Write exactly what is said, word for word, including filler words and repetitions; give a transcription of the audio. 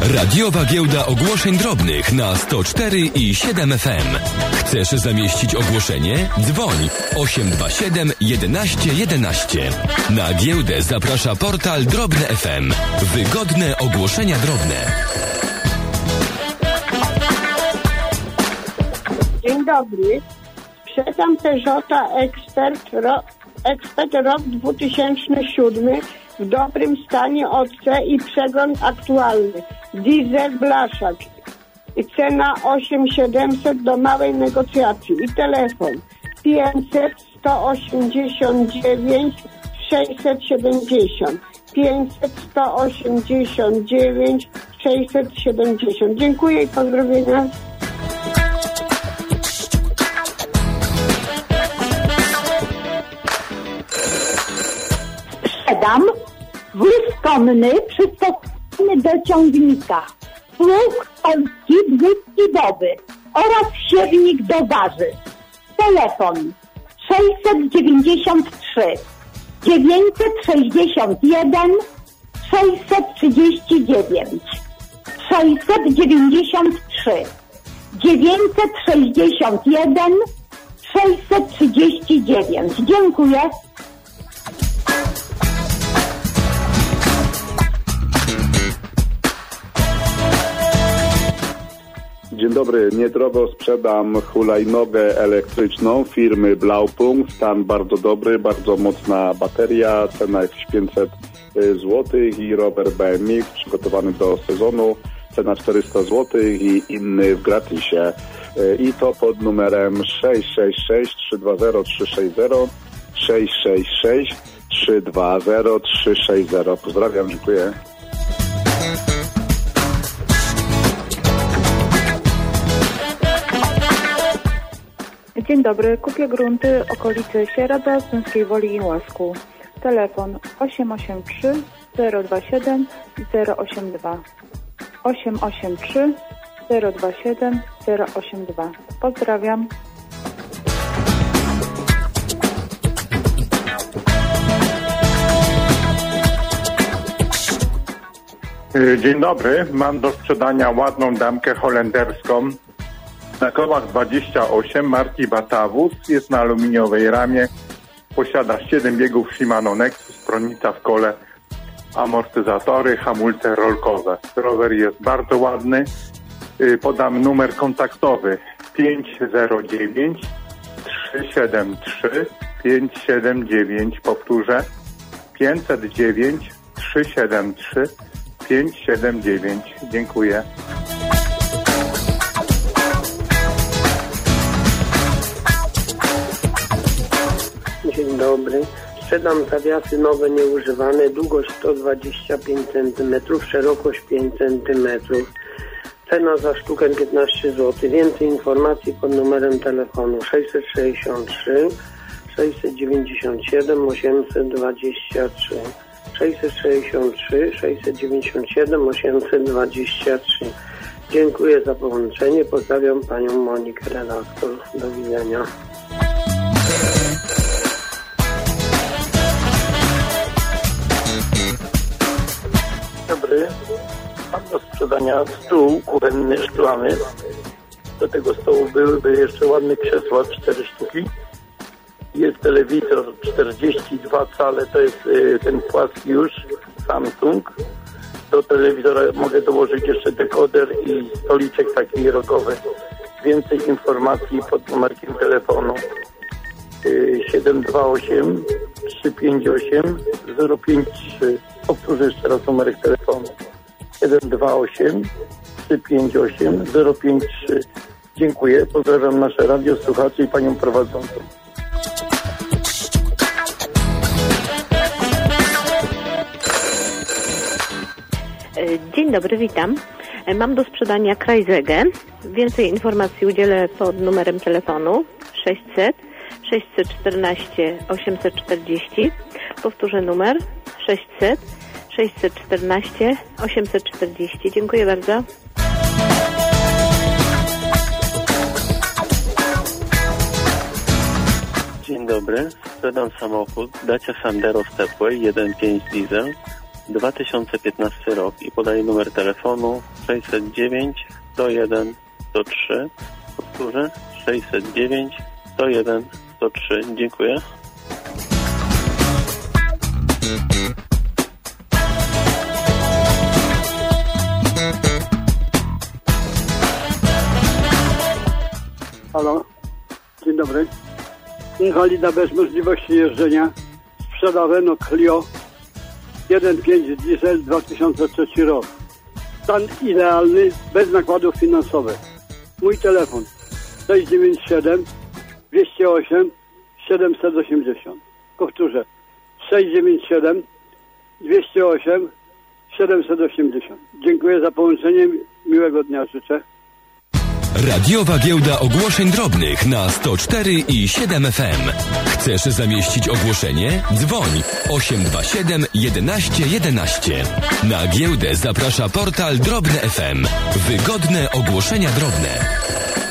Radiowa Giełda Ogłoszeń Drobnych na sto cztery i siedem F M. Chcesz zamieścić ogłoszenie? Dzwoń osiem dwa siedem jedenaście jedenaście. Na giełdę zaprasza portal Drobne F M. Wygodne ogłoszenia drobne. Dzień dobry. Sprzedam Peugeota Expert, ro, Expert rok dwa tysiące siódmy w dobrym stanie O C i przegląd aktualny. Diesel Blaszak. I cena osiem tysięcy siedemset do małej negocjacji. I telefon pięćset sto osiemdziesiąt dziewięć sześćset siedemdziesiąt. pięćset sto osiemdziesiąt dziewięć sześćset siedemdziesiąt. Dziękuję i pozdrowienia. Sprzedam wóz konny przystosowany do ciągnika, pług polski dwuskibowy oraz siewnik do warzyw. Telefon sześćset dziewięćdziesiąt trzy dziewięćset sześćdziesiąt jeden sześćset trzydzieści dziewięć. sześćset dziewięćdziesiąt trzy dziewięćset sześćdziesiąt jeden sześćset trzydzieści dziewięć. Dziękuję. Dzień dobry, niedrogo sprzedam hulajnogę elektryczną firmy Blaupunkt. Stan bardzo dobry, bardzo mocna bateria, cena jest pięćset złotych i rower B M X przygotowany do sezonu, cena czterysta złotych i inny w gratisie. I to pod numerem sześć sześć sześć trzy dwa zero trzy sześć zero, sześć sześć sześć trzy dwa zero trzy sześć zero. Pozdrawiam, dziękuję. Dzień dobry, kupię grunty okolicy Sieradza, Stęskiej Woli i Łasku. Telefon osiem osiem trzy zero dwa siedem zero osiem dwa. osiem osiem trzy zero dwa siedem zero osiem dwa. Pozdrawiam. Dzień dobry, mam do sprzedania ładną damkę holenderską na kołach dwadzieścia osiem marki Batavus, jest na aluminiowej ramie, posiada siedem biegów Shimano Nexus, stronica w kole, amortyzatory, hamulce rolkowe. Rower jest bardzo ładny. Podam numer kontaktowy pięć zero dziewięć trzy siedem trzy pięć siedem dziewięć. Powtórzę pięćset dziewięć trzy siedem trzy pięć siedem dziewięć. Dziękuję. Dzień dobry. Sprzedam zawiasy nowe, nieużywane, długość sto dwadzieścia pięć centymetrów, szerokość pięć centymetrów. Cena za sztukę piętnaście złotych. Więcej informacji pod numerem telefonu sześćset sześćdziesiąt trzy sześćset dziewięćdziesiąt siedem osiemset dwadzieścia trzy. sześćset sześćdziesiąt trzy sześćset dziewięćdziesiąt siedem osiemset dwadzieścia trzy. Dziękuję za połączenie. Pozdrawiam panią Monikę, redaktor. Do widzenia. Dobry, mam do sprzedania stół kuchenny szklany. Do tego stołu byłyby jeszcze ładne krzesła, cztery sztuki. Jest telewizor czterdzieści dwa cale, to jest y, ten płaski już, Samsung. Do telewizora mogę dołożyć jeszcze dekoder i stoliczek taki rogowy. Więcej informacji pod numerkiem telefonu y, siedem dwa osiem trzy pięć osiem zero pięć trzy. Powtórzę jeszcze raz numerek telefonu siedem dwa osiem trzy pięć osiem zero pięć trzy. Dziękuję, pozdrawiam nasze radio, słuchaczy i panią prowadzącą. Dzień dobry, witam. Mam do sprzedania Krajzegę. Więcej informacji udzielę pod numerem telefonu sześćset sześćset czternaście osiemset czterdzieści. Powtórzę numer sześćset sześćset czternaście osiemset czterdzieści. Dziękuję bardzo. Dzień dobry, sprzedam samochód Dacia Sandero Stepway jeden pięć diesel, dwa tysiące piętnasty rok i podaję numer telefonu sześćset dziewięć, sto jeden, sto trzy. Powtórzę, sześćset dziewięć, sto jeden, sto trzy. Dziękuję. Halo, dzień dobry. Inwalida bez możliwości jeżdżenia. Sprzeda Renault Clio jeden pięć diesel dwa tysiące trzeci rok. Stan idealny, bez nakładów finansowych. Mój telefon sześć dziewięć siedem, dwieście osiem, siedemset osiemdziesiąt. Powtórzę, sześć dziewięć siedem, dwieście osiem, siedemset osiemdziesiąt. Dziękuję za połączenie. Miłego dnia życzę. Radiowa Giełda Ogłoszeń Drobnych na sto cztery i siedem F M. Chcesz zamieścić ogłoszenie? Dzwoń osiem dwa siedem, jedenaście, jedenaście. Na giełdę zaprasza portal Drobne F M. Wygodne ogłoszenia drobne.